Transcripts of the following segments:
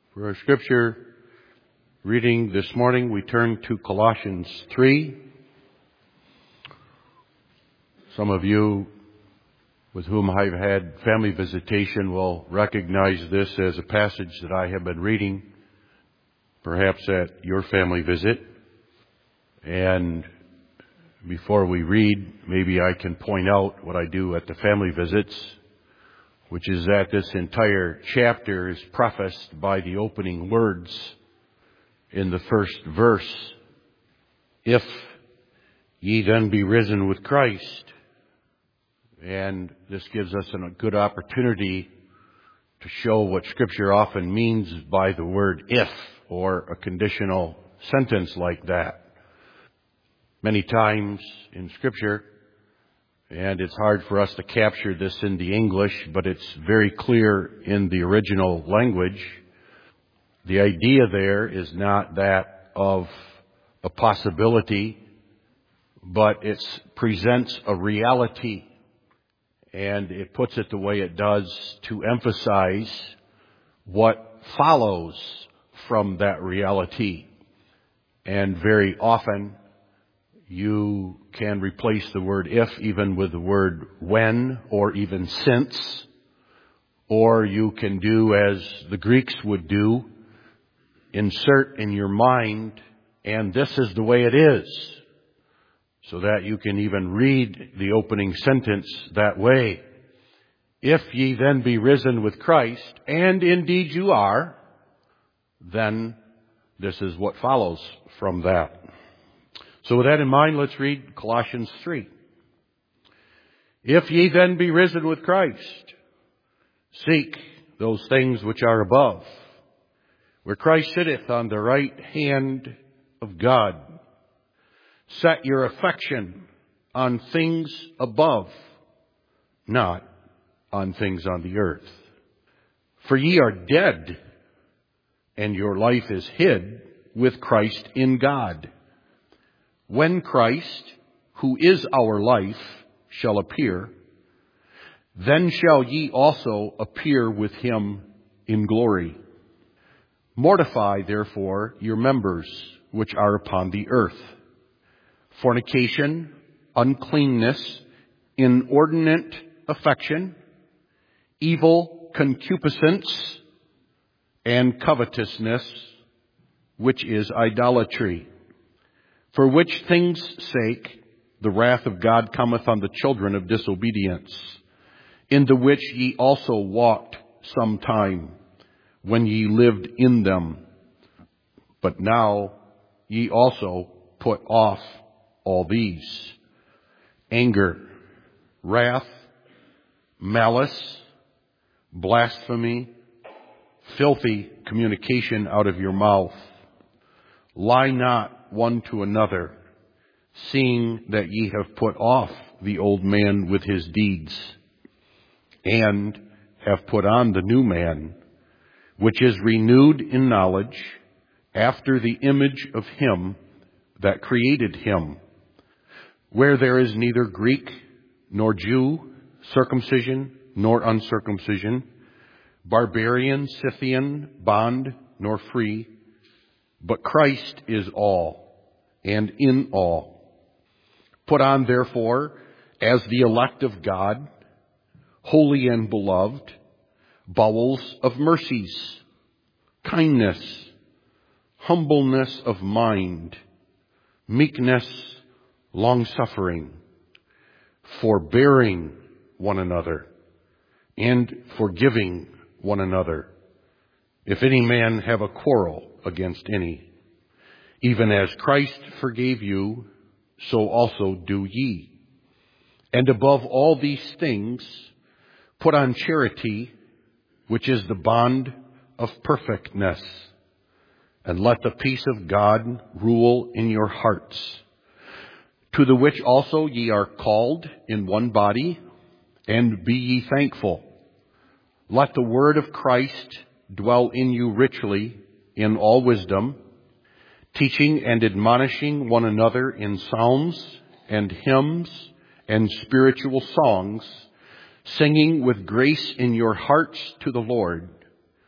For our scripture reading this morning, we turn to Colossians 3. Some of you with whom I've had family visitation will recognize this as a passage that I have been reading, perhaps at your family visit. And before we read, maybe I can point out what I do at the family visits, which is that this entire chapter is prefaced by the opening words in the first verse. If ye then be risen with Christ. And this gives us a good opportunity to show what Scripture often means by the word if, or a conditional sentence like that. Many times in Scripture, and it's hard for us to capture this in the English, but it's very clear in the original language. The idea there is not that of a possibility, but it presents a reality. And it puts it the way it does to emphasize what follows from that reality. And very often, you can replace the word if even with the word when or even since. Or you can do as the Greeks would do, insert in your mind, and this is the way it is. So that you can even read the opening sentence that way. If ye then be risen with Christ, and indeed you are, then this is what follows from that. So with that in mind, let's read Colossians 3. If ye then be risen with Christ, seek those things which are above, where Christ sitteth on the right hand of God. Set your affection on things above, not on things on the earth. For ye are dead, and your life is hid with Christ in God. When Christ, who is our life, shall appear, then shall ye also appear with him in glory. Mortify, therefore, your members which are upon the earth: fornication, uncleanness, inordinate affection, evil concupiscence, and covetousness, which is idolatry. For which things' sake the wrath of God cometh on the children of disobedience, in the which ye also walked sometime, when ye lived in them. But now ye also put off all these: anger, wrath, malice, blasphemy, filthy communication out of your mouth. Lie not one to another, seeing that ye have put off the old man with his deeds, and have put on the new man, which is renewed in knowledge, after the image of him that created him, where there is neither Greek nor Jew, circumcision nor uncircumcision, barbarian, Scythian, bond nor free, but Christ is all, and in all. Put on, therefore, as the elect of God, holy and beloved, bowels of mercies, kindness, humbleness of mind, meekness, long-suffering, forbearing one another, and forgiving one another, if any man have a quarrel against any. Even as Christ forgave you, so also do ye. And above all these things, put on charity, which is the bond of perfectness. And let the peace of God rule in your hearts, to the which also ye are called in one body, and be ye thankful. Let the word of Christ dwell in you richly in all wisdom, teaching and admonishing one another in psalms and hymns and spiritual songs, singing with grace in your hearts to the Lord.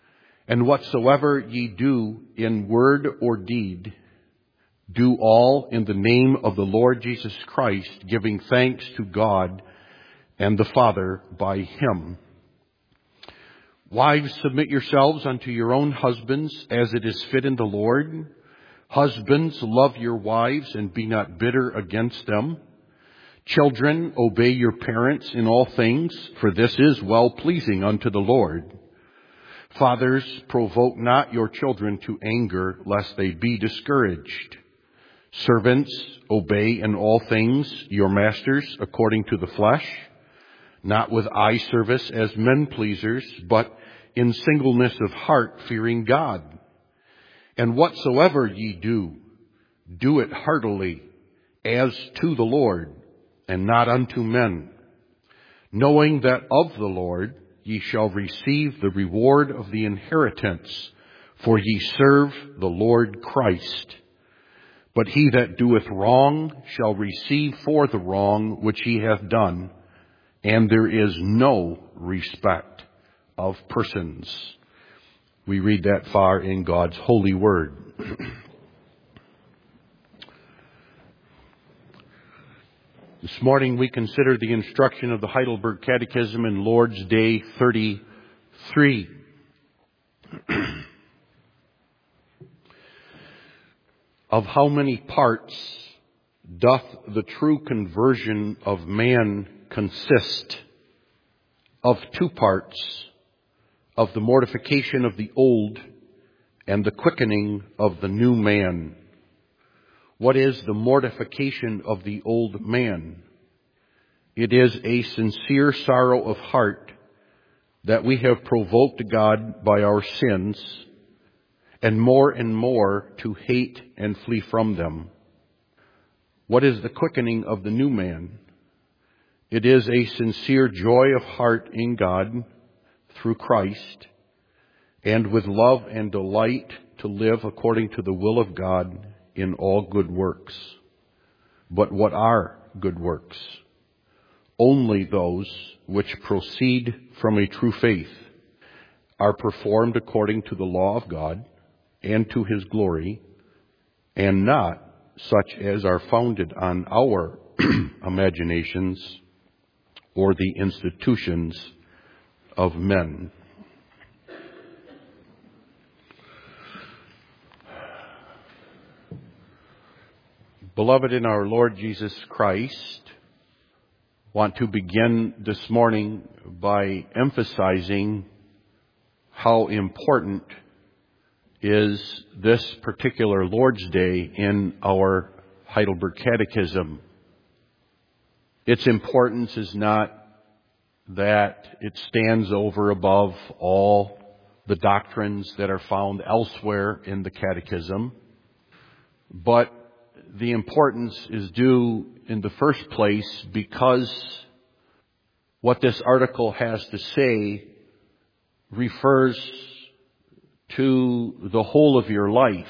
And whatsoever ye do in word or deed, do all in the name of the Lord Jesus Christ, giving thanks to God and the Father by him. Wives, submit yourselves unto your own husbands, as it is fit in the Lord. Husbands, love your wives, and be not bitter against them. Children, obey your parents in all things, for this is well-pleasing unto the Lord. Fathers, provoke not your children to anger, lest they be discouraged. Servants, obey in all things your masters according to the flesh, not with eye service as men pleasers, but in singleness of heart, fearing God. And whatsoever ye do, do it heartily, as to the Lord, and not unto men, knowing that of the Lord ye shall receive the reward of the inheritance, for ye serve the Lord Christ. But he that doeth wrong shall receive for the wrong which he hath done, and there is no respect of persons. We read that far in God's holy word. This morning we consider the instruction of the Heidelberg Catechism in Lord's Day 33. Of how many parts doth the true conversion of man consist? Of 2 parts, of the mortification of the old and the quickening of the new man. What is the mortification of the old man? It is a sincere sorrow of heart that we have provoked God by our sins, and more to hate and flee from them. What is the quickening of the new man? It is a sincere joy of heart in God through Christ, and with love and delight to live according to the will of God in all good works. But what are good works? Only those which proceed from a true faith, are performed according to the law of God and to his glory, and not such as are founded on our imaginations or the institutions of men. Beloved in our Lord Jesus Christ, want to begin this morning by emphasizing how important is this particular Lord's Day in our Heidelberg Catechism. Its importance is not that it stands over above all the doctrines that are found elsewhere in the Catechism, but the importance is due in the first place because what this article has to say refers to the whole of your life.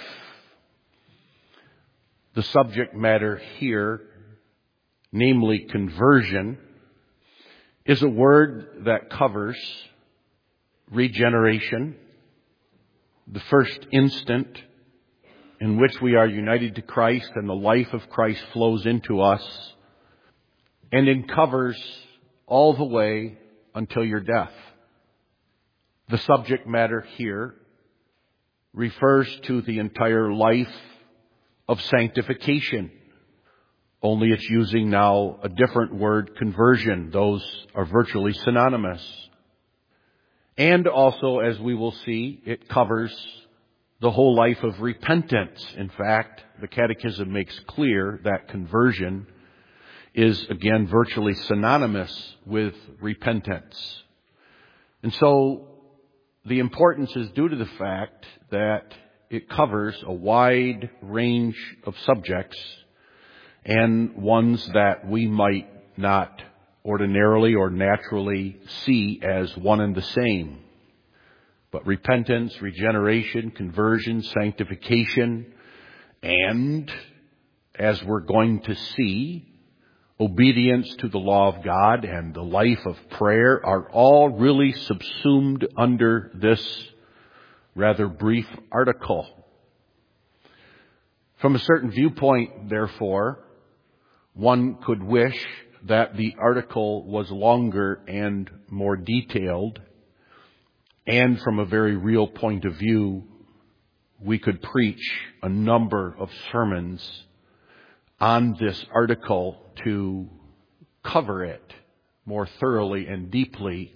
The subject matter here, namely conversion, is a word that covers regeneration, the first instant in which we are united to Christ and the life of Christ flows into us, and it covers all the way until your death. The subject matter here refers to the entire life of sanctification. Only it's using now a different word, conversion. Those are virtually synonymous. And also, as we will see, it covers the whole life of repentance. In fact, the Catechism makes clear that conversion is, again, virtually synonymous with repentance. And so the importance is due to the fact that it covers a wide range of subjects and ones that we might not ordinarily or naturally see as one and the same. But repentance, regeneration, conversion, sanctification, and, as we're going to see, obedience to the law of God and the life of prayer are all really subsumed under this rather brief article. From a certain viewpoint, therefore, one could wish that the article was longer and more detailed, and from a very real point of view, we could preach a number of sermons on this article to cover it more thoroughly and deeply.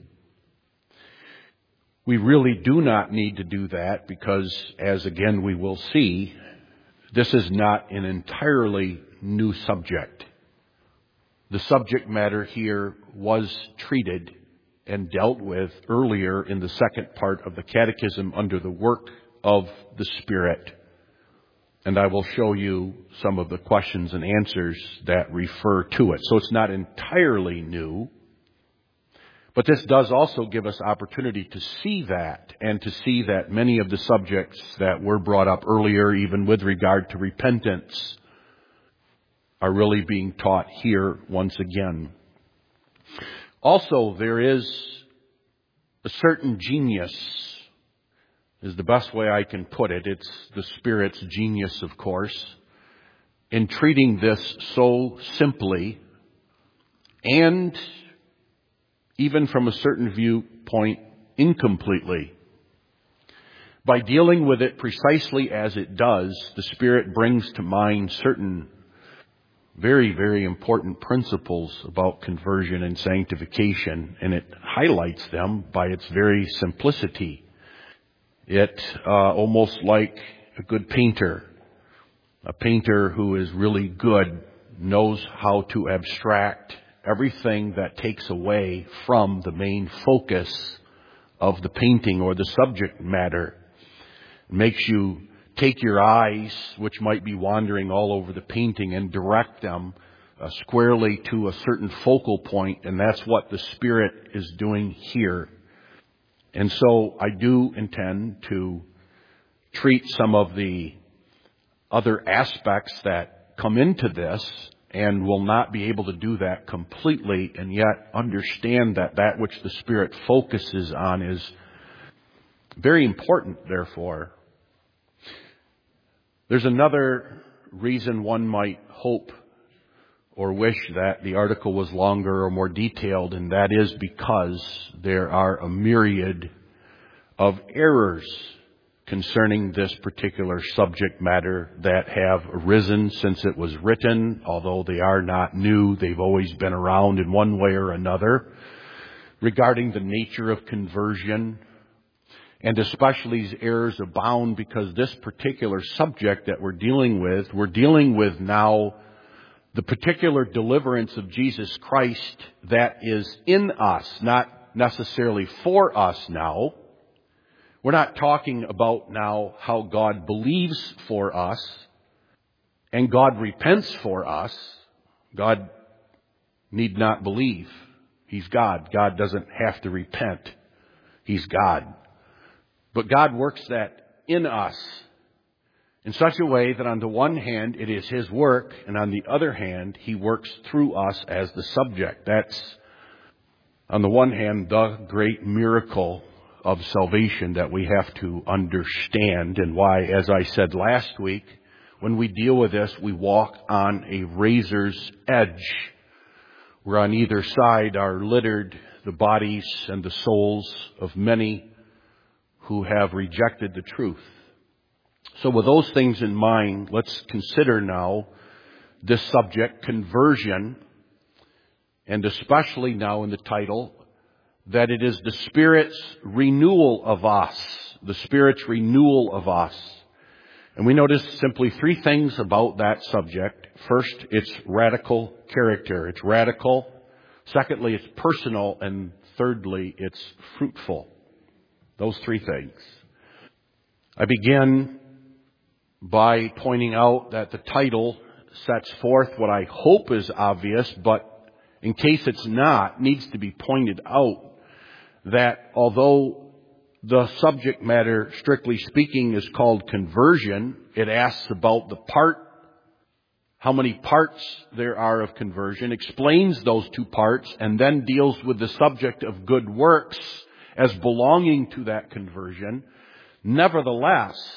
We really do not need to do that because, as again we will see, this is not an entirely new subject. The subject matter here was treated and dealt with earlier in the second part of the Catechism under the work of the Spirit. And I will show you some of the questions and answers that refer to it. So it's not entirely new. But this does also give us opportunity to see that, and to see that many of the subjects that were brought up earlier, even with regard to repentance, are really being taught here once again. Also, there is a certain genius, is the best way I can put it. It's the Spirit's genius, of course, in treating this so simply and even from a certain viewpoint, incompletely. By dealing with it precisely as it does, the Spirit brings to mind certain very, very important principles about conversion and sanctification, and it highlights them by its very simplicity. It almost like a good painter. A painter who is really good knows how to abstract everything that takes away from the main focus of the painting or the subject matter. It makes you take your eyes, which might be wandering all over the painting, and direct them squarely to a certain focal point, and that's what the Spirit is doing here. And so I do intend to treat some of the other aspects that come into this, and will not be able to do that completely, and yet understand that that which the Spirit focuses on is very important, therefore. There's another reason one might hope or wish that the article was longer or more detailed, and that is because there are a myriad of errors concerning this particular subject matter that have arisen since it was written. Although they are not new, they've always been around in one way or another, regarding the nature of conversion. And especially these errors abound because this particular subject that we're dealing with now the particular deliverance of Jesus Christ that is in us, not necessarily for us now. We're not talking about now how God believes for us and God repents for us. God need not believe. He's God. God doesn't have to repent. He's God. But God works that in us in such a way that on the one hand it is His work, and on the other hand He works through us as the subject. That's, on the one hand, the great miracle of salvation that we have to understand, and why, as I said last week, when we deal with this, we walk on a razor's edge, where on either side are littered the bodies and the souls of many who have rejected the truth. So with those things in mind, let's consider now this subject, conversion, and especially now in the title, that it is the Spirit's renewal of us. The Spirit's renewal of us. And we notice simply three things about that subject. First, its radical character. It's radical. Secondly, it's personal. And thirdly, it's fruitful. Those three things. I begin by pointing out that the title sets forth what I hope is obvious, but in case it's not, needs to be pointed out, that although the subject matter, strictly speaking, is called conversion, it asks about the part, how many parts there are of conversion, explains those two parts, and then deals with the subject of good works as belonging to that conversion. Nevertheless,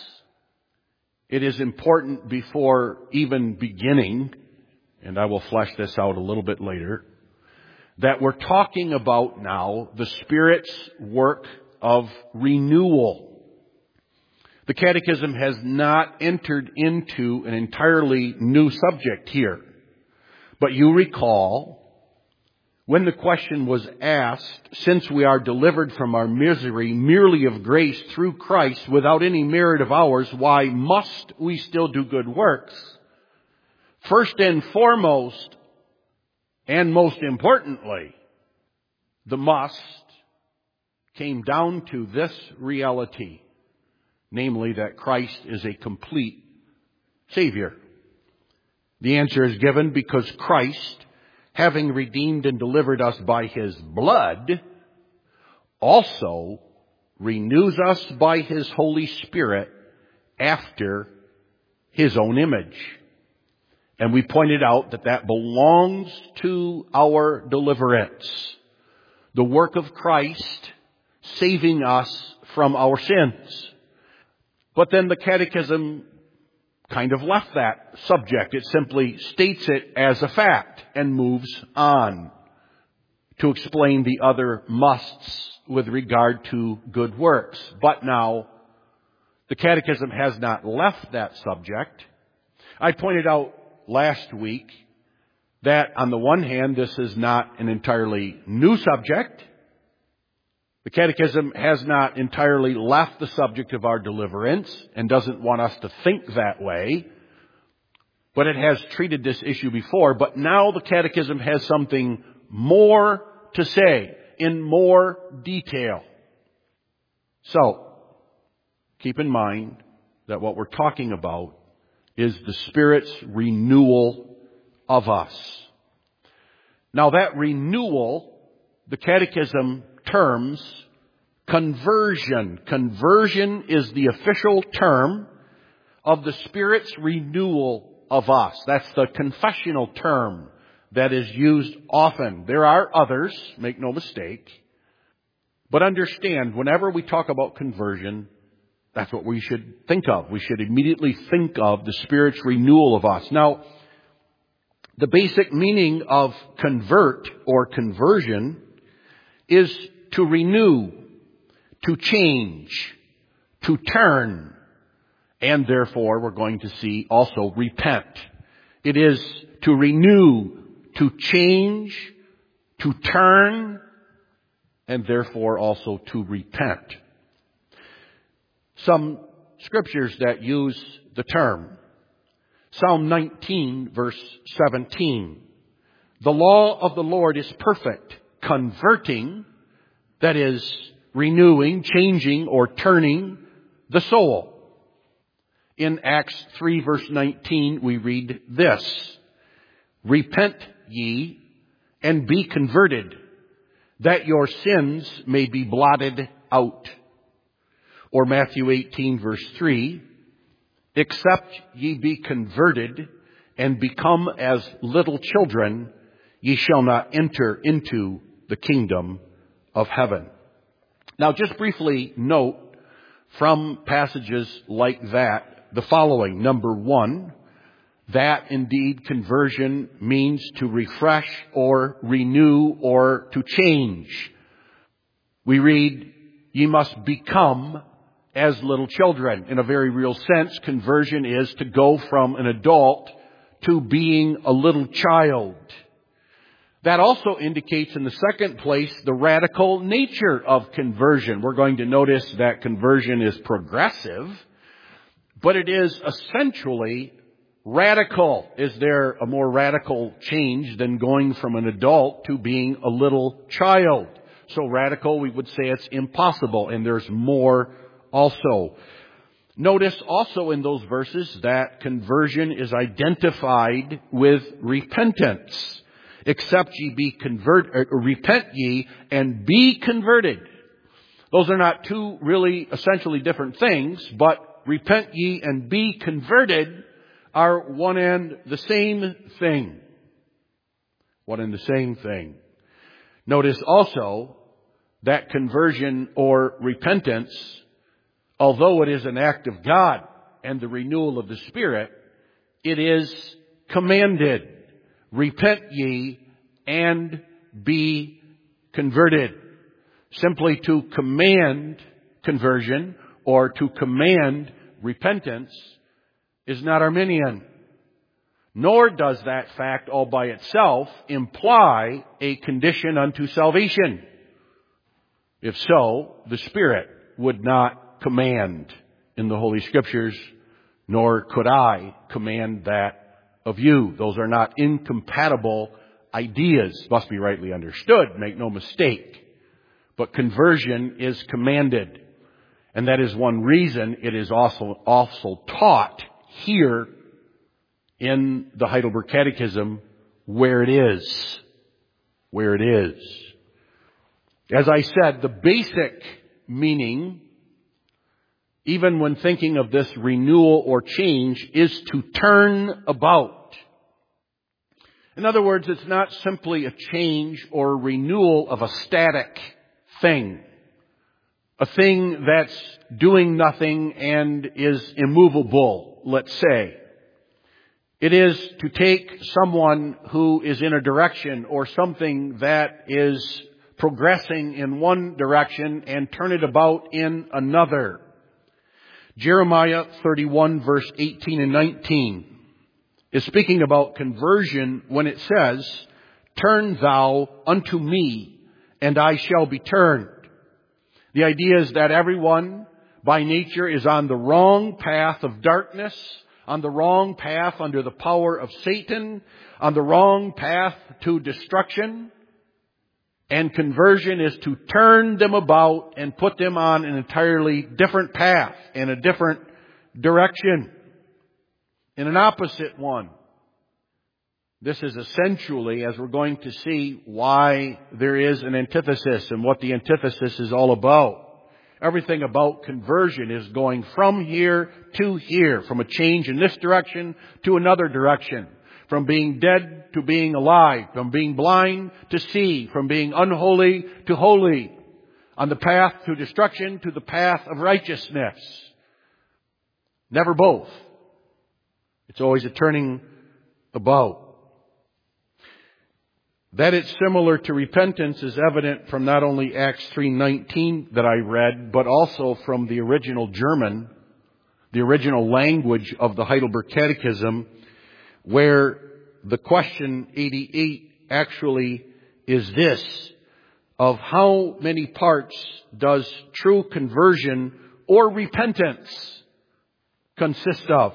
it is important before even beginning, and I will flesh this out a little bit later, that we're talking about now the Spirit's work of renewal. The Catechism has not entered into an entirely new subject here. But you recall, when the question was asked, since we are delivered from our misery merely of grace through Christ without any merit of ours, why must we still do good works? First and foremost, and most importantly, the must came down to this reality, namely that Christ is a complete Savior. The answer is given because Christ, having redeemed and delivered us by His blood, also renews us by His Holy Spirit after His own image. And we pointed out that that belongs to our deliverance. The work of Christ saving us from our sins. But then the Catechism kind of left that subject. It simply states it as a fact and moves on to explain the other musts with regard to good works. But now, the Catechism has not left that subject. I pointed out last week that on the one hand, this is not an entirely new subject. The Catechism has not entirely left the subject of our deliverance and doesn't want us to think that way. But it has treated this issue before. But now the Catechism has something more to say in more detail. So, keep in mind that what we're talking about is the Spirit's renewal of us. Now that renewal, the Catechism terms conversion. Conversion is the official term of the Spirit's renewal of us. That's the confessional term that is used often. There are others, make no mistake. But understand, whenever we talk about conversion, that's what we should think of. We should immediately think of the Spirit's renewal of us. Now, the basic meaning of convert or conversion is to renew, to change, to turn, and therefore we're going to see also repent. It is to renew, to change, to turn, and therefore also to repent. Some scriptures that use the term. Psalm 19, verse 17. The law of the Lord is perfect, converting, that is, renewing, changing, or turning the soul. In Acts 3, verse 19, we read this. Repent ye, and be converted, that your sins may be blotted out. Or Matthew 18, verse 3, except ye be converted and become as little children, ye shall not enter into the kingdom of heaven. Now just briefly note from passages like that the following. Number one, that indeed conversion means to refresh or renew or to change. We read, ye must become as little children. In a very real sense, conversion is to go from an adult to being a little child. That also indicates in the second place the radical nature of conversion. We're going to notice that conversion is progressive, but it is essentially radical. Is there a more radical change than going from an adult to being a little child? So radical, we would say it's impossible, and there's more also. Notice also in those verses that conversion is identified with repentance. Except ye be repent ye and be converted. Those are not two really essentially different things, but repent ye and be converted are one and the same thing. One and the same thing. Notice also that conversion or repentance although it is an act of God and the renewal of the Spirit, it is commanded. Repent ye and be converted. Simply to command conversion or to command repentance is not Arminian. Nor does that fact all by itself imply a condition unto salvation. If so, the Spirit would not command in the Holy Scriptures, nor could I command that of you. Those are not incompatible ideas. Must be rightly understood, make no mistake. But conversion is commanded. And that is one reason it is also taught here in the Heidelberg Catechism where it is. Where it is. As I said, the basic meaning, even when thinking of this renewal or change, is to turn about. In other words, it's not simply a change or a renewal of a static thing. A thing that's doing nothing and is immovable, let's say. It is to take someone who is in a direction or something that is progressing in one direction and turn it about in another. Jeremiah 31 verse 18 and 19 is speaking about conversion when it says, "Turn thou unto me, and I shall be turned." The idea is that everyone by nature is on the wrong path of darkness, on the wrong path under the power of Satan, on the wrong path to destruction. And conversion is to turn them about and put them on an entirely different path, in a different direction, in an opposite one. This is essentially, as we're going to see, why there is an antithesis and what the antithesis is all about. Everything about conversion is going from here to here, from a change in this direction to another direction, from being dead to being alive, from being blind to see, from being unholy to holy, on the path to destruction to the path of righteousness. Never both. It's always a turning about. That it's similar to repentance is evident from not only Acts 3:19 that I read, but also from the original German, the original language of the Heidelberg Catechism, where the question 88 actually is this: of how many parts does true conversion or repentance consist of?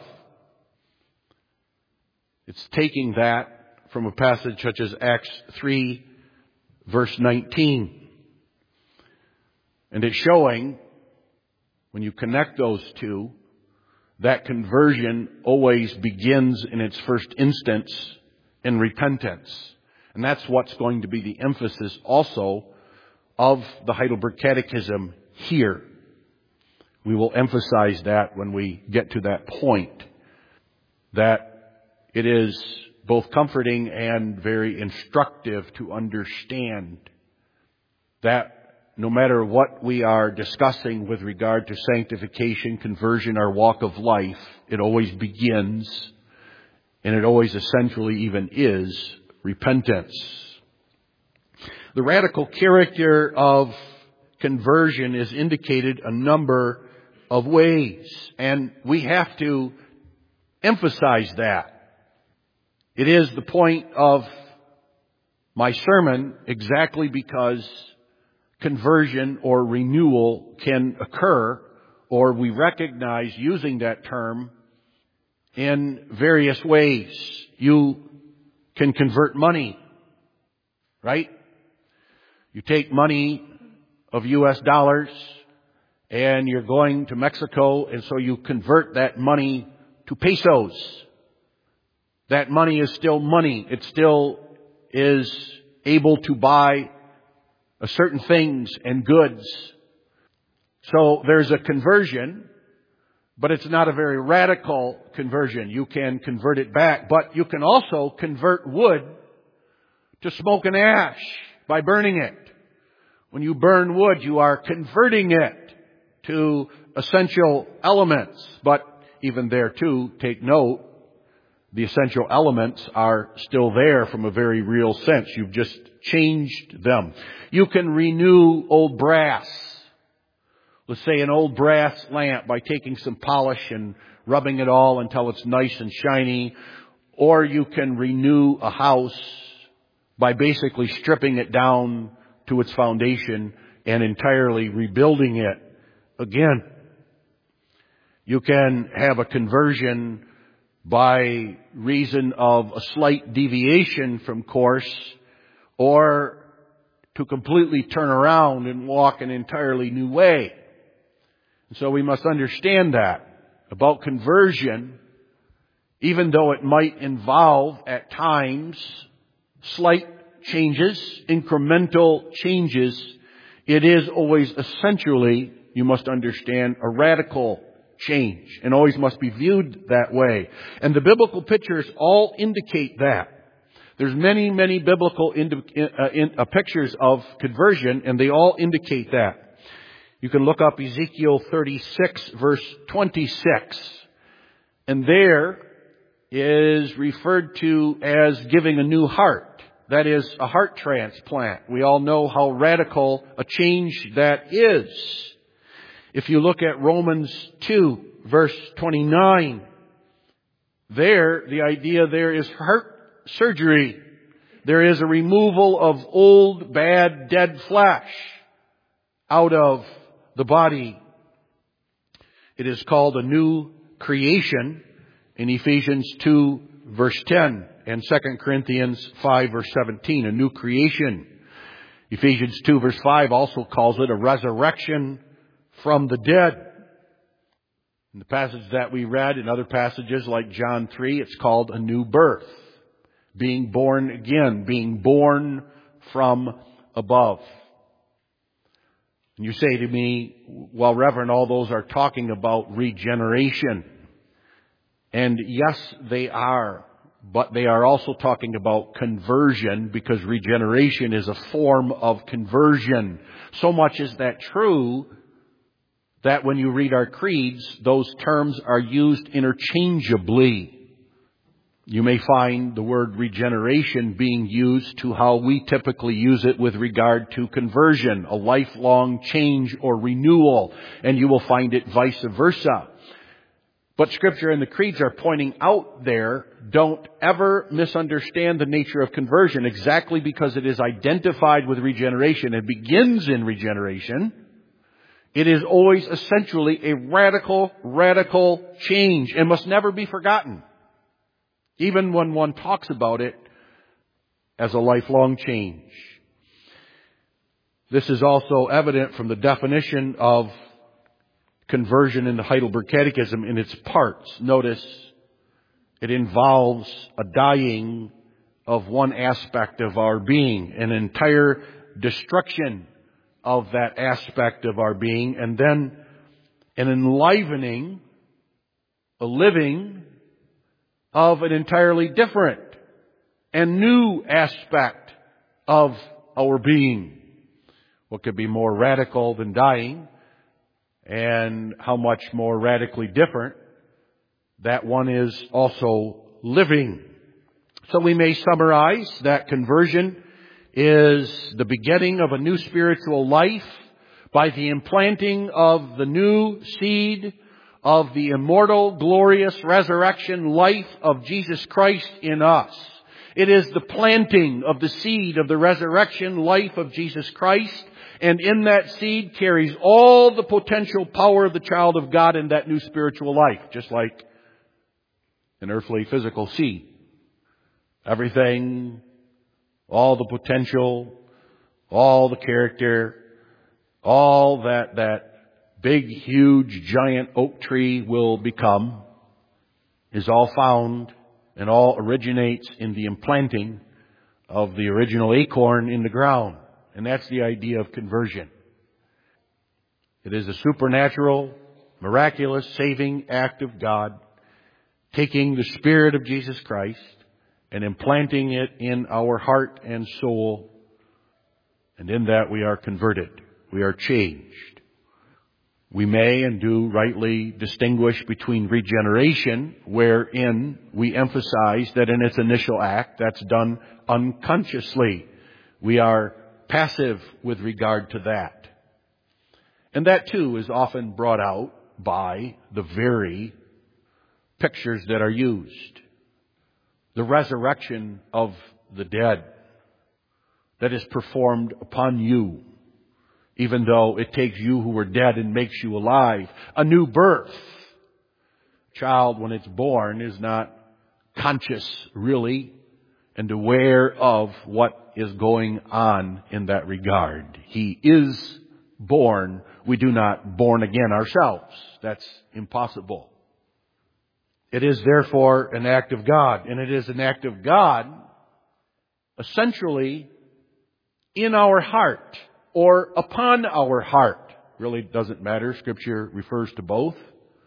It's taking that from a passage such as Acts 3, verse 19. And it's showing, when you connect those two, that conversion always begins in its first instance in repentance. And that's what's going to be the emphasis also of the Heidelberg Catechism here. We will emphasize that when we get to that point, that it is both comforting and very instructive to understand that no matter what we are discussing with regard to sanctification, conversion, our walk of life, it always begins, and it always essentially even is, repentance. The radical character of conversion is indicated a number of ways, and we have to emphasize that. It is the point of my sermon exactly because conversion or renewal can occur, or we recognize using that term in various ways. You can convert money, right? You take money of U.S. dollars and you're going to Mexico, and so you convert that money to pesos. That money is still money. It still is able to buy certain things and goods. So there's a conversion, but it's not a very radical conversion. You can convert it back, but you can also convert wood to smoke and ash by burning it. When you burn wood, you are converting it to essential elements. But even there too, take note, the essential elements are still there from a very real sense. You've just changed them. You can renew old brass. Let's say an old brass lamp by taking some polish and rubbing it all until it's nice and shiny. Or you can renew a house by basically stripping it down to its foundation and entirely rebuilding it again. You can have a conversion by reason of a slight deviation from course, or to completely turn around and walk an entirely new way. And so we must understand that about conversion, even though it might involve at times slight changes, incremental changes, it is always essentially, you must understand, a radical change, and always must be viewed that way. And the biblical pictures all indicate that. There's many, many biblical pictures of conversion, and they all indicate that. You can look up Ezekiel 36, verse 26. And there is referred to as giving a new heart. That is a heart transplant. We all know how radical a change that is. If you look at Romans 2, verse 29, there, the idea there is heart surgery. There is a removal of old, bad, dead flesh out of the body. It is called a new creation in Ephesians 2, verse 10, and 2 Corinthians 5, verse 17, a new creation. Ephesians 2, verse 5 also calls it a resurrection from the dead. In the passage that we read, in other passages like John 3, it's called a new birth. Being born again, being born from above. And you say to me, well, Reverend, all those are talking about regeneration. And yes, they are. But they are also talking about conversion, because regeneration is a form of conversion. So much is that true that when you read our creeds, those terms are used interchangeably. You may find the word regeneration being used to how we typically use it with regard to conversion, a lifelong change or renewal, and you will find it vice versa. But Scripture and the creeds are pointing out there, don't ever misunderstand the nature of conversion. Exactly because it is identified with regeneration and begins in regeneration, it is always essentially a radical change and must never be forgotten, even when one talks about it as a lifelong change. This is also evident from the definition of conversion in the Heidelberg Catechism in its parts. Notice it involves a dying of one aspect of our being, an entire destruction of that aspect of our being, and then an enlivening, a living of an entirely different and new aspect of our being. What could be more radical than dying? And how much more radically different that one is also living. So we may summarize that conversion is the beginning of a new spiritual life by the implanting of the new seed of the immortal, glorious resurrection life of Jesus Christ in us. It is the planting of the seed of the resurrection life of Jesus Christ, and in that seed carries all the potential power of the child of God in that new spiritual life, just like an earthly physical seed. Everything, all the potential, all the character, all that big, huge, giant oak tree will become is all found and all originates in the implanting of the original acorn in the ground. And that's the idea of conversion. It is a supernatural, miraculous, saving act of God, taking the Spirit of Jesus Christ and implanting it in our heart and soul. And in that we are converted. We are changed. We may and do rightly distinguish between regeneration, wherein we emphasize that in its initial act, that's done unconsciously. We are passive with regard to that. And that too is often brought out by the very pictures that are used. The resurrection of the dead that is performed upon you, even though it takes you who were dead and makes you alive. A new birth. Child, when it's born, is not conscious, really, and aware of what is going on in that regard. He is born. We do not born again ourselves. That's impossible. It is therefore an act of God, and it is an act of God essentially in our heart or upon our heart. Really doesn't matter. Scripture refers to both.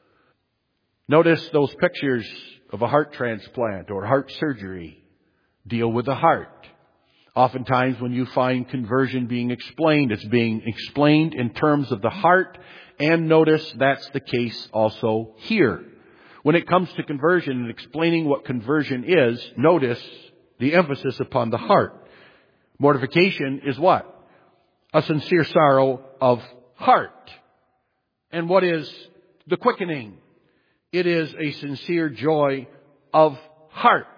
Notice those pictures of a heart transplant or heart surgery deal with the heart. Oftentimes when you find conversion being explained, it's being explained in terms of the heart. And notice that's the case also here. When it comes to conversion and explaining what conversion is, notice the emphasis upon the heart. Mortification is what? A sincere sorrow of heart. And what is the quickening? It is a sincere joy of heart.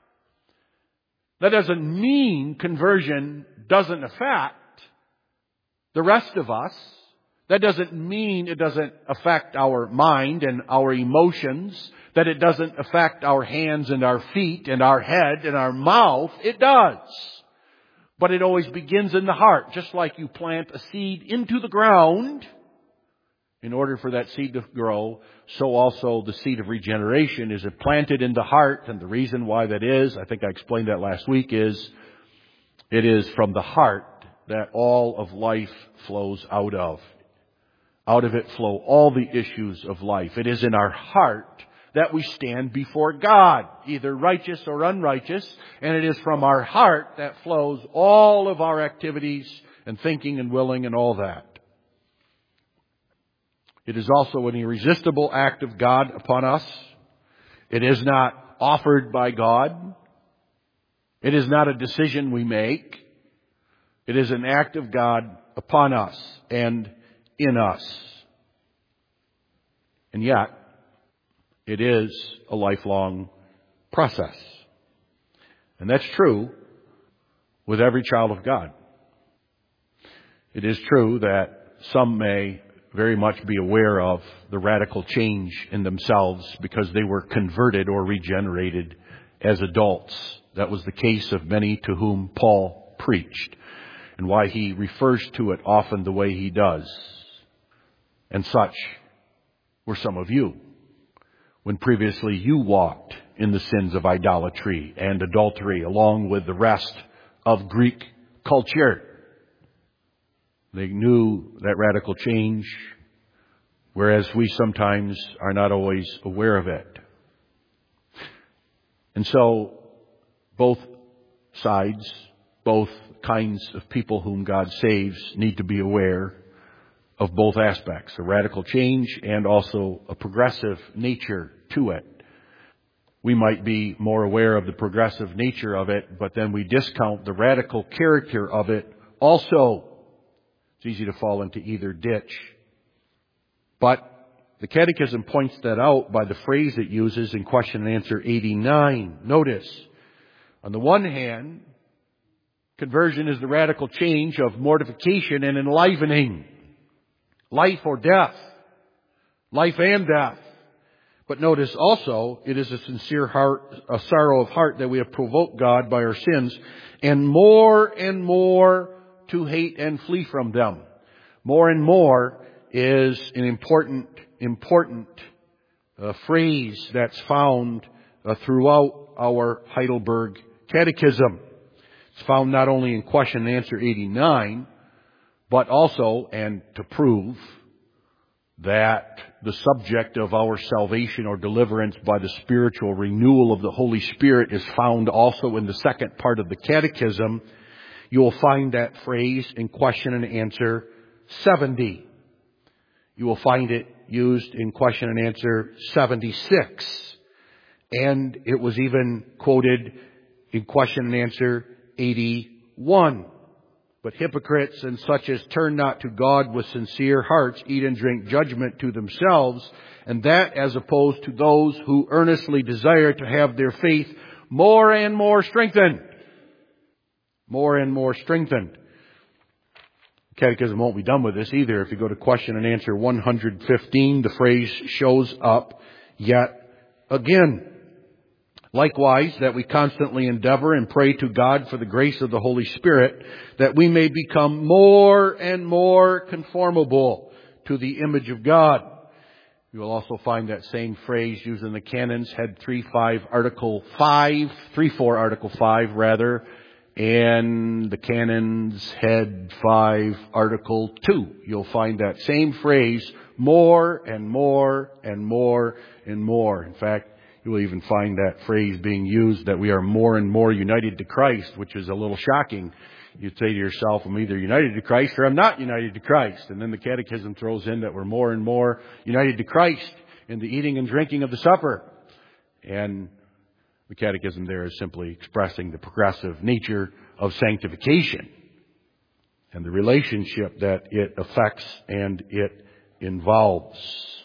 That doesn't mean conversion doesn't affect the rest of us. That doesn't mean it doesn't affect our mind and our emotions, that it doesn't affect our hands and our feet and our head and our mouth. It does. But it always begins in the heart. Just like you plant a seed into the ground in order for that seed to grow, so also the seed of regeneration is planted in the heart. And the reason why that is, I think I explained that last week, is it is from the heart that all of life flows out of. Out of it flow all the issues of life. It is in our heart that we stand before God, either righteous or unrighteous, and it is from our heart that flows all of our activities and thinking and willing and all that. It is also an irresistible act of God upon us. It is not offered by God. It is not a decision we make. It is an act of God upon us and in us. And yet, it is a lifelong process. And that's true with every child of God. It is true that some may very much be aware of the radical change in themselves because they were converted or regenerated as adults. That was the case of many to whom Paul preached, and why he refers to it often the way he does. And such were some of you, when previously you walked in the sins of idolatry and adultery along with the rest of Greek culture. They knew that radical change, whereas we sometimes are not always aware of it. And so, both sides, both kinds of people whom God saves need to be aware of both aspects, a radical change and also a progressive nature to it. We might be more aware of the progressive nature of it, but then we discount the radical character of it also. It's easy to fall into either ditch. But the Catechism points that out by the phrase it uses in question and answer 89. Notice, on the one hand, conversion is the radical change of mortification and enlivening. Life or death. Life and death. But notice also, it is a sincere sorrow of heart that we have provoked God by our sins, and more to hate and flee from them. More and more is an important phrase that's found throughout our Heidelberg Catechism. It's found not only in question and answer 89, but also, and to prove that the subject of our salvation or deliverance by the spiritual renewal of the Holy Spirit is found also in the second part of the Catechism, you will find that phrase in question and answer 70. You will find it used in question and answer 76. And it was even quoted in question and answer 81. But hypocrites and such as turn not to God with sincere hearts eat and drink judgment to themselves, and that as opposed to those who earnestly desire to have their faith more and more strengthened. More and more strengthened. Catechism won't be done with this either. If you go to question and answer 115, the phrase shows up yet again. Likewise, that we constantly endeavor and pray to God for the grace of the Holy Spirit, that we may become more and more conformable to the image of God. You will also find that same phrase used in the canons, Head 3.4 Article 5 rather, and the canons Head 5 Article 2. You'll find that same phrase, more and more and more and more. In fact, you will even find that phrase being used that we are more and more united to Christ, which is a little shocking. You'd say to yourself, I'm either united to Christ or I'm not united to Christ. And then the Catechism throws in that we're more and more united to Christ in the eating and drinking of the supper. And the Catechism there is simply expressing the progressive nature of sanctification and the relationship that it affects and it involves.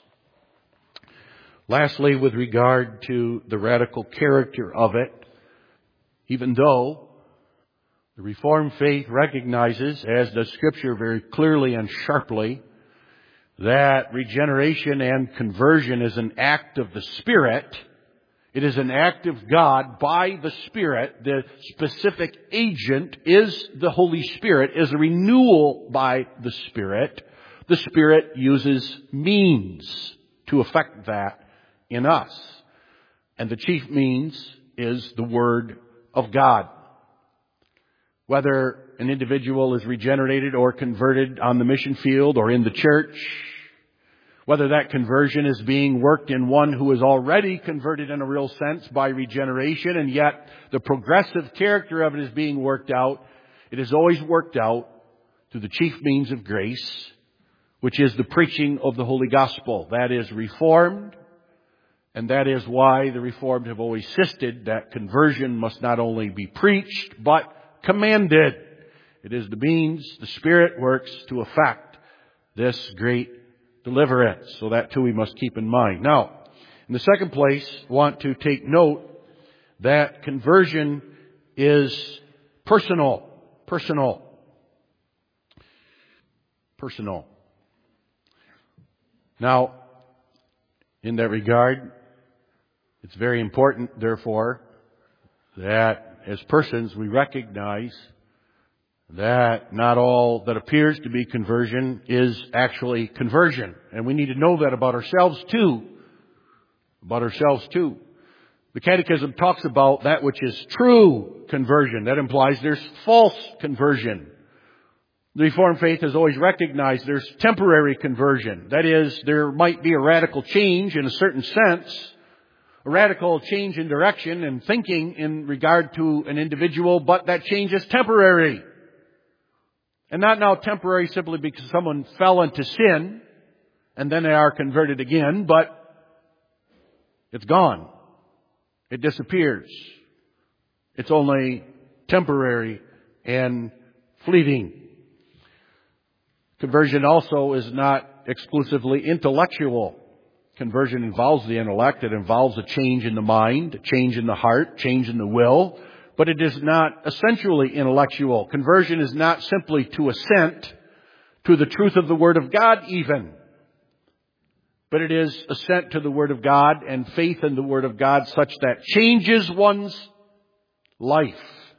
Lastly, with regard to the radical character of it, even though the Reformed faith recognizes, as does Scripture very clearly and sharply, that regeneration and conversion is an act of the Spirit, it is an act of God by the Spirit. The specific agent is the Holy Spirit, is a renewal by the Spirit. The Spirit uses means to effect that in us. And the chief means is the Word of God. Whether an individual is regenerated or converted on the mission field or in the church, whether that conversion is being worked in one who is already converted in a real sense by regeneration, and yet the progressive character of it is being worked out, it is always worked out through the chief means of grace, which is the preaching of the Holy Gospel. That is Reformed. And that is why the Reformed have always insisted that conversion must not only be preached, but commanded. It is the means the Spirit works to effect this great deliverance. So that too we must keep in mind. Now, in the second place, I want to take note that conversion is personal. Personal. Now, in that regard, it's very important, therefore, that as persons we recognize that not all that appears to be conversion is actually conversion. And we need to know that about ourselves too. The Catechism talks about that which is true conversion. That implies there's false conversion. The Reformed faith has always recognized there's temporary conversion. That is, there might be a radical change in a certain sense, a radical change in direction and thinking in regard to an individual, but that change is temporary. And not now temporary simply because someone fell into sin and then they are converted again, but it's gone. It disappears. It's only temporary and fleeting. Conversion also is not exclusively intellectual. Conversion involves the intellect. It involves a change in the mind, a change in the heart, change in the will. But it is not essentially intellectual. Conversion is not simply to assent to the truth of the Word of God even. But it is assent to the Word of God and faith in the Word of God such that changes one's life.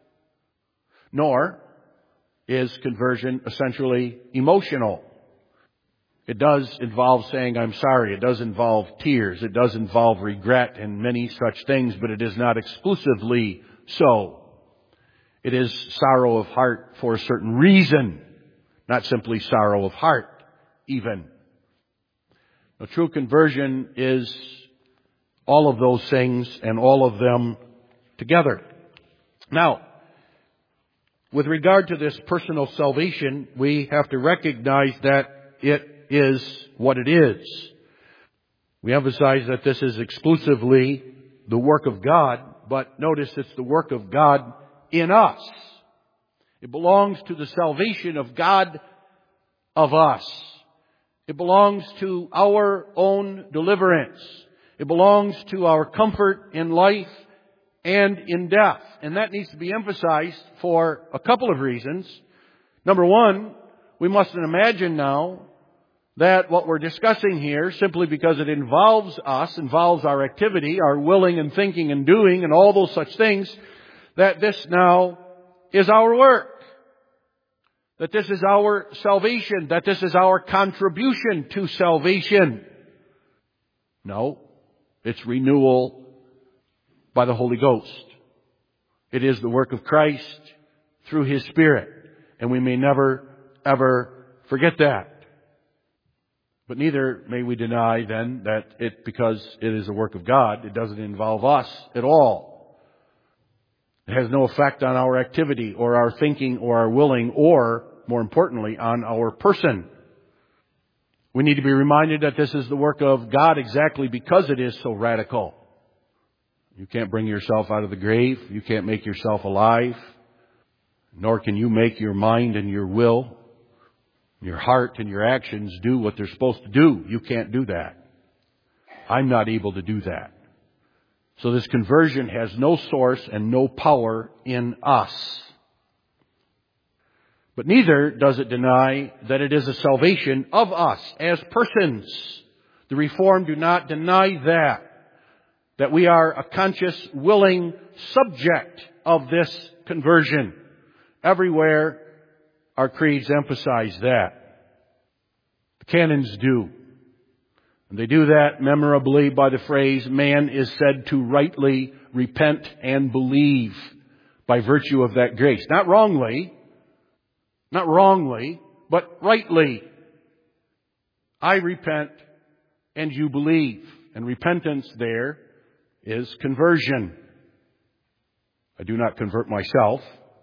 Nor is conversion essentially emotional. It does involve saying, I'm sorry. It does involve tears. It does involve regret and many such things, but it is not exclusively so. It is sorrow of heart for a certain reason, not simply sorrow of heart, even. Now, true conversion is all of those things and all of them together. Now, with regard to this personal salvation, we have to recognize that it is what it is. We emphasize that this is exclusively the work of God, but notice it's the work of God in us. It belongs to the salvation of God of us. It belongs to our own deliverance. It belongs to our comfort in life and in death. And that needs to be emphasized for a couple of reasons. Number one, we mustn't imagine now that what we're discussing here, simply because it involves us, involves our activity, our willing and thinking and doing and all those such things, that this now is our work. That this is our salvation. That this is our contribution to salvation. No, it's renewal by the Holy Ghost. It is the work of Christ through His Spirit. And we may never, ever forget that. But neither may we deny then that because it is a work of God, it doesn't involve us at all. It has no effect on our activity or our thinking or our willing or, more importantly, on our person. We need to be reminded that this is the work of God exactly because it is so radical. You can't bring yourself out of the grave. You can't make yourself alive. Nor can you make your mind and your will, your heart and your actions do what they're supposed to do. You can't do that. I'm not able to do that. So this conversion has no source and no power in us. But neither does it deny that it is a salvation of us as persons. The Reformed do not deny that we are a conscious, willing subject of this conversion. Everywhere our creeds emphasize that. The canons do. And they do that memorably by the phrase, man is said to rightly repent and believe by virtue of that grace. Not wrongly, but rightly. I repent and you believe. And repentance there is conversion. I do not convert myself,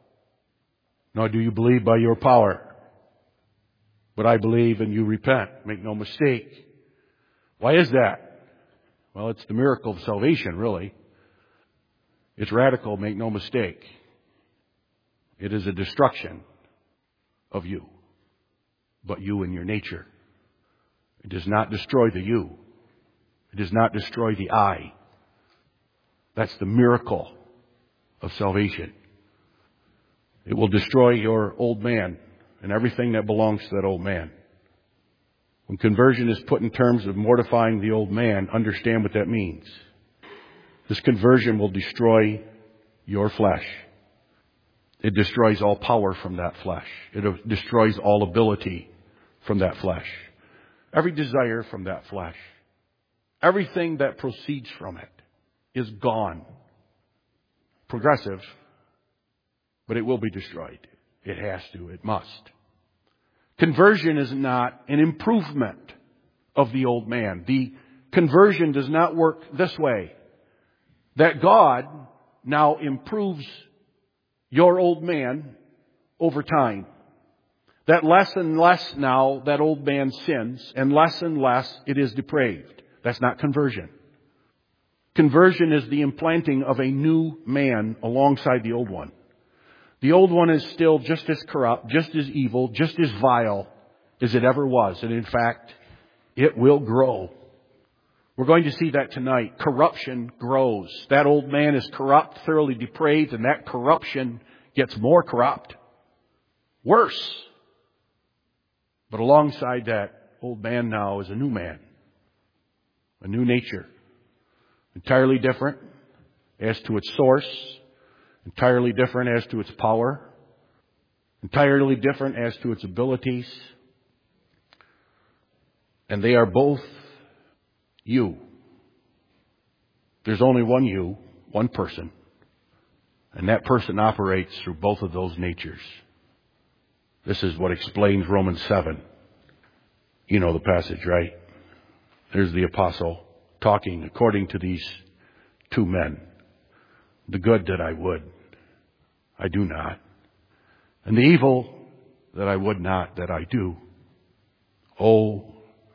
nor do you believe by your power. But I believe and you repent. Make no mistake. Why is that? Well, it's the miracle of salvation, really. It's radical, make no mistake. It is a destruction of you, but you and your nature. It does not destroy the you. It does not destroy the I. That's the miracle of salvation. It will destroy your old man and everything that belongs to that old man. When conversion is put in terms of mortifying the old man, understand what that means. This conversion will destroy your flesh. It destroys all power from that flesh. It destroys all ability from that flesh. Every desire from that flesh. Everything that proceeds from it is gone. Progressive, but it will be destroyed. It has to. It must. Conversion is not an improvement of the old man. The conversion does not work this way. That God now improves your old man over time. That less and less now that old man sins, and less it is depraved. That's not conversion. Conversion is the implanting of a new man alongside the old one. The old one is still just as corrupt, just as evil, just as vile as it ever was. And in fact, it will grow. We're going to see that tonight. Corruption grows. That old man is corrupt, thoroughly depraved, and that corruption gets more corrupt. Worse. But alongside that old man now is a new man. A new nature. Entirely different as to its source. Entirely different as to its power. Entirely different as to its abilities. And they are both you. There's only one you, one person. And that person operates through both of those natures. This is what explains Romans 7. You know the passage, right? There's the apostle talking according to these two men. The good that I would, I do not. And the evil that I would not, that I do. Oh,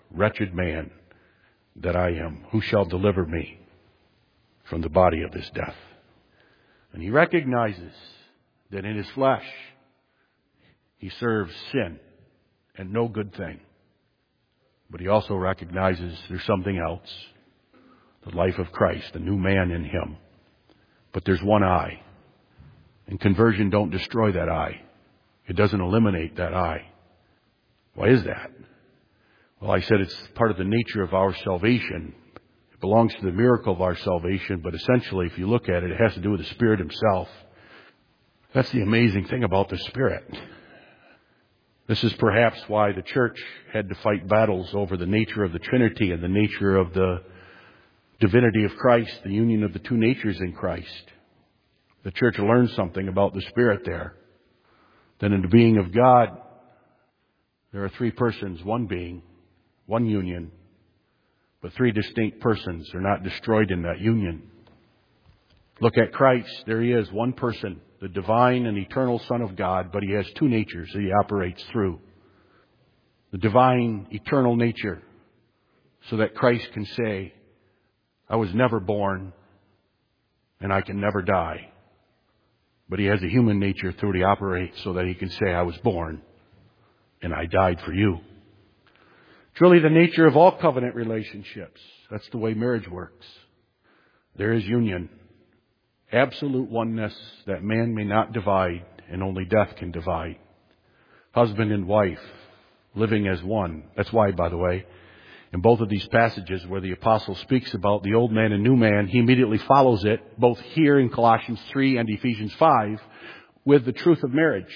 wretched man that I am. Who shall deliver me from the body of this death? And he recognizes that in his flesh he serves sin and no good thing. But he also recognizes there's something else. The life of Christ, the new man in him. But there's one I. And conversion don't destroy that I. It doesn't eliminate that I. Why is that? Well, I said it's part of the nature of our salvation. It belongs to the miracle of our salvation, but essentially, if you look at it, it has to do with the Spirit Himself. That's the amazing thing about the Spirit. This is perhaps why the church had to fight battles over the nature of the Trinity and the nature of the divinity of Christ, the union of the two natures in Christ. The church learned something about the Spirit there. That in the being of God, there are three persons, one being, one union, but three distinct persons are not destroyed in that union. Look at Christ. There He is, one person, the divine and eternal Son of God, but He has two natures that He operates through. The divine, eternal nature, so that Christ can say, I was never born and I can never die. But He has a human nature through it He operates so that He can say, I was born and I died for you. It's really the nature of all covenant relationships. That's the way marriage works. There is union. Absolute oneness that man may not divide and only death can divide. Husband and wife living as one. That's why, by the way, in both of these passages where the apostle speaks about the old man and new man, he immediately follows it, both here in Colossians 3 and Ephesians 5, with the truth of marriage.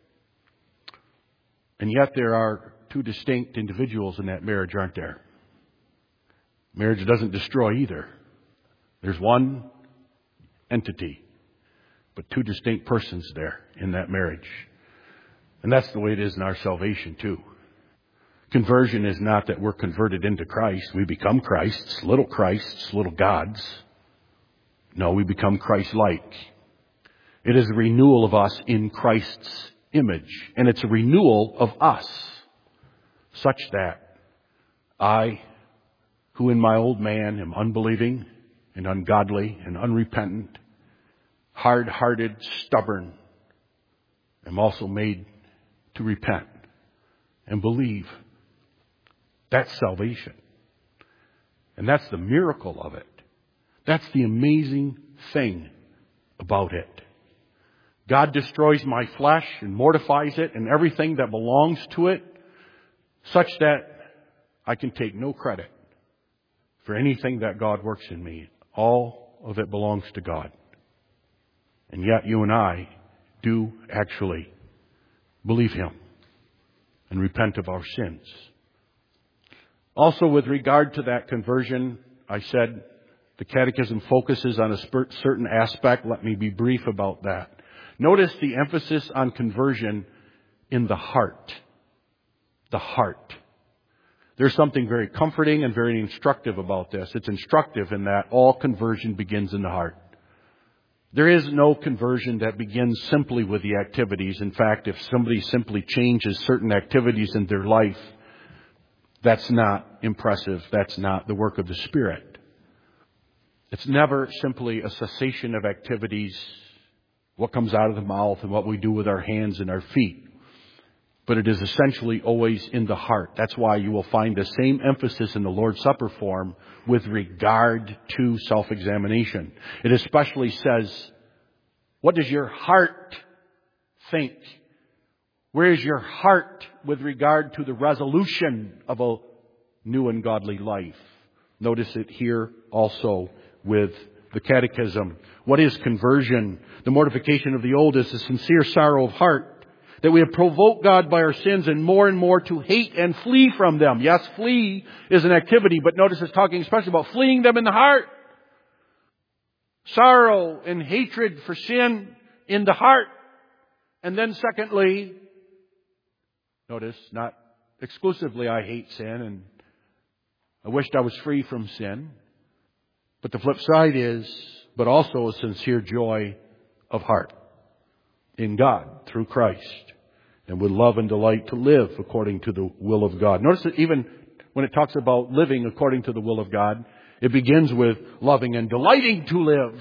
And yet there are two distinct individuals in that marriage, aren't there? Marriage doesn't destroy either. There's one entity, but two distinct persons there in that marriage. And that's the way it is in our salvation too. Conversion is not that we're converted into Christ. We become Christs, little gods. No, we become Christ-like. It is a renewal of us in Christ's image. And it's a renewal of us such that I, who in my old man am unbelieving and ungodly and unrepentant, hard-hearted, stubborn, am also made to repent and believe. That's salvation. And that's the miracle of it. That's the amazing thing about it. God destroys my flesh and mortifies it and everything that belongs to it, such that I can take no credit for anything that God works in me. All of it belongs to God. And yet you and I do actually believe Him and repent of our sins. Also, with regard to that conversion, I said the Catechism focuses on a certain aspect. Let me be brief about that. Notice the emphasis on conversion in the heart. The heart. There's something very comforting and very instructive about this. It's instructive in that all conversion begins in the heart. There is no conversion that begins simply with the activities. In fact, if somebody simply changes certain activities in their life, that's not impressive. That's not the work of the Spirit. It's never simply a cessation of activities, what comes out of the mouth and what we do with our hands and our feet. But it is essentially always in the heart. That's why you will find the same emphasis in the Lord's Supper form with regard to self-examination. It especially says, what does your heart think? Where is your heart with regard to the resolution of a new and godly life? Notice it here also with the Catechism. What is conversion? The mortification of the old is a sincere sorrow of heart, that we have provoked God by our sins and more to hate and flee from them. Yes, flee is an activity, but notice it's talking especially about fleeing them in the heart. Sorrow and hatred for sin in the heart. And then secondly, notice, not exclusively I hate sin and I wished I was free from sin. But the flip side is, but also a sincere joy of heart in God through Christ, and with love and delight to live according to the will of God. Notice that even when it talks about living according to the will of God, it begins with loving and delighting to live.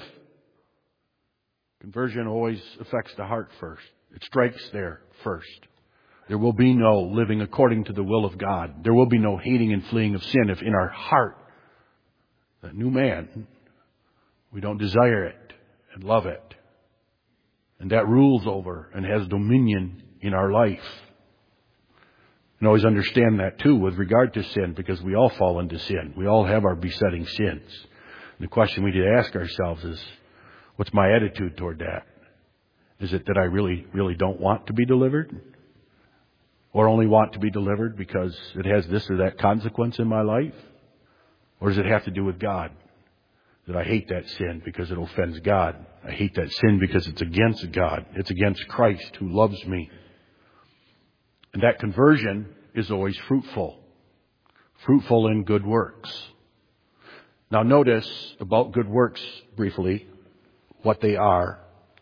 Conversion always affects the heart first. It strikes there first. There will be no living according to the will of God. There will be no hating and fleeing of sin if in our heart, that new man, we don't desire it and love it. And that rules over and has dominion in our life. And always understand that too with regard to sin, because we all fall into sin. We all have our besetting sins. And the question we need to ask ourselves is, what's my attitude toward that? Is it that I really, really don't want to be delivered? Or only want to be delivered because it has this or that consequence in my life? Or does it have to do with God? That I hate that sin because it offends God. I hate that sin because it's against God. It's against Christ who loves me. And that conversion is always fruitful. Fruitful in good works. Now notice about good works briefly, what they are,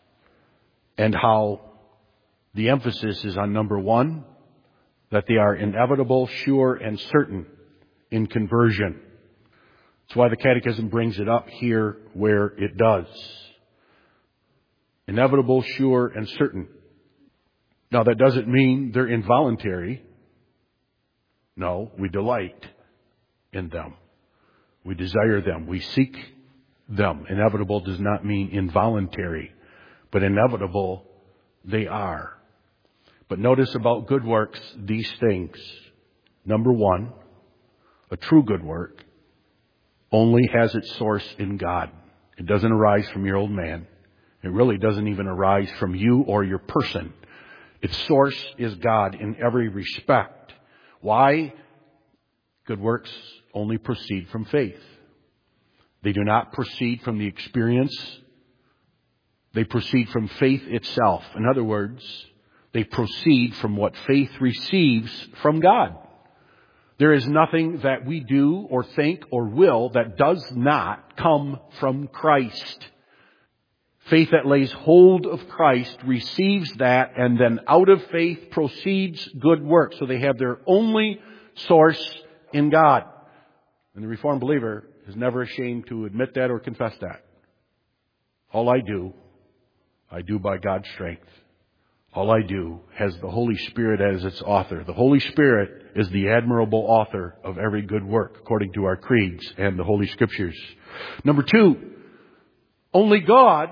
and how the emphasis is on number one, that they are inevitable, sure, and certain in conversion. That's why the Catechism brings it up here where it does. Inevitable, sure, and certain. Now that doesn't mean they're involuntary. No, we delight in them. We desire them. We seek them. Inevitable does not mean involuntary, but inevitable they are. But notice about good works, these things. Number one, a true good work only has its source in God. It doesn't arise from your old man. It really doesn't even arise from you or your person. Its source is God in every respect. Why? Good works only proceed from faith. They do not proceed from the experience. They proceed from faith itself. In other words, they proceed from what faith receives from God. There is nothing that we do or think or will that does not come from Christ. Faith that lays hold of Christ receives that, and then out of faith proceeds good work. So they have their only source in God. And the Reformed believer is never ashamed to admit that or confess that. All I do by God's strength. All I do has the Holy Spirit as its author. The Holy Spirit is the admirable author of every good work, according to our creeds and the Holy Scriptures. Number two, only God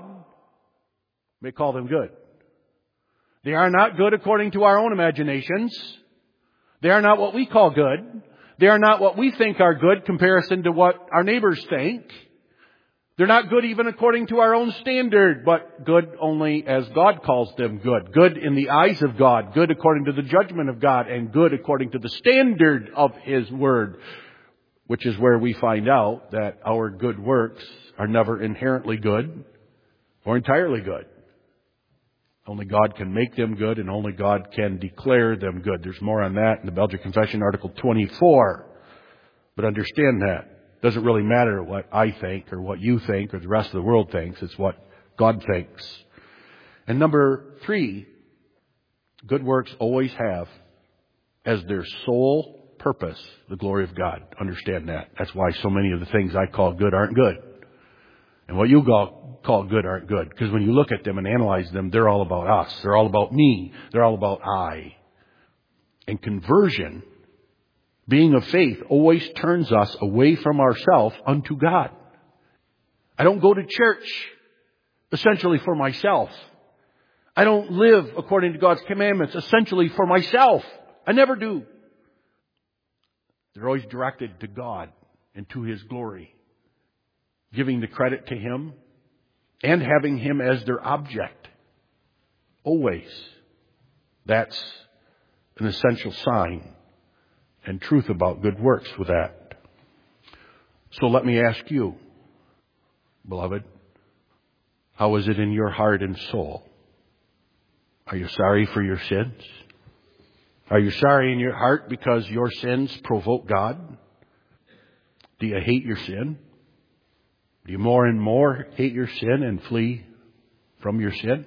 may call them good. They are not good according to our own imaginations. They are not what we call good. They are not what we think are good comparison to what our neighbors think. They're not good even according to our own standard, but good only as God calls them good. Good in the eyes of God, good according to the judgment of God, and good according to the standard of His Word, which is where we find out that our good works are never inherently good or entirely good. Only God can make them good, and only God can declare them good. There's more on that in the Belgic Confession, Article 24. But understand that. It doesn't really matter what I think or what you think or the rest of the world thinks. It's what God thinks. And number three, good works always have as their sole purpose the glory of God. Understand that. That's why so many of the things I call good aren't good. And what you call good aren't good. Because when you look at them and analyze them, they're all about us. They're all about me. They're all about I. And conversion, being of faith, always turns us away from ourselves unto God. I don't go to church essentially for myself. I don't live according to God's commandments essentially for myself. I never do. They're always directed to God and to His glory, giving the credit to Him and having Him as their object. Always. That's an essential sign and truth about good works with that. So let me ask you, beloved, how is it in your heart and soul? Are you sorry for your sins? Are you sorry in your heart because your sins provoke God? Do you hate your sin? Do you more and more hate your sin and flee from your sin?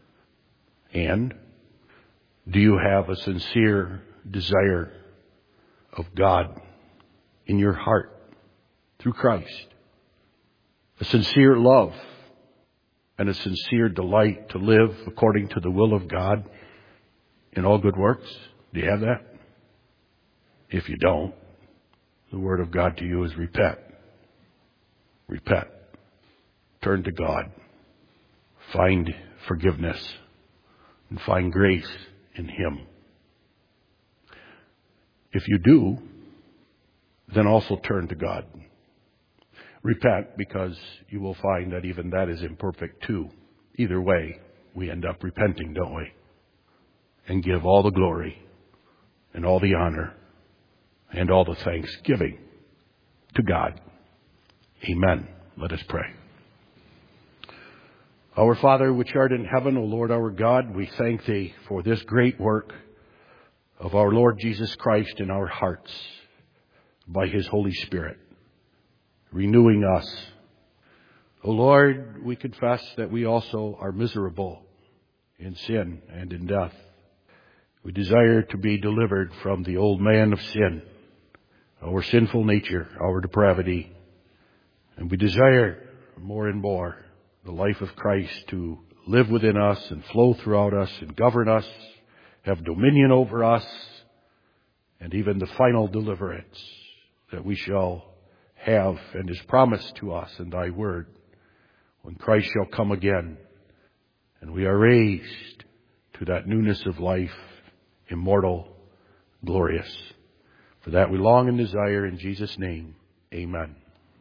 And do you have a sincere desire of God in your heart through Christ. A sincere love and a sincere delight to live according to the will of God in all good works. Do you have that? If you don't, the word of God to you is repent. Repent. Turn to God. Find forgiveness and find grace in Him. If you do, then also turn to God. Repent, because you will find that even that is imperfect too. Either way, we end up repenting, don't we? And give all the glory and all the honor and all the thanksgiving to God. Amen. Let us pray. Our Father, which art in heaven, O Lord our God, we thank Thee for this great work of our Lord Jesus Christ in our hearts by His Holy Spirit, renewing us. O Lord, we confess that we also are miserable in sin and in death. We desire to be delivered from the old man of sin, our sinful nature, our depravity. And we desire more and more the life of Christ to live within us and flow throughout us and govern us, have dominion over us, and even the final deliverance that we shall have and is promised to us in Thy word when Christ shall come again and we are raised to that newness of life, immortal, glorious. For that we long and desire in Jesus' name. Amen.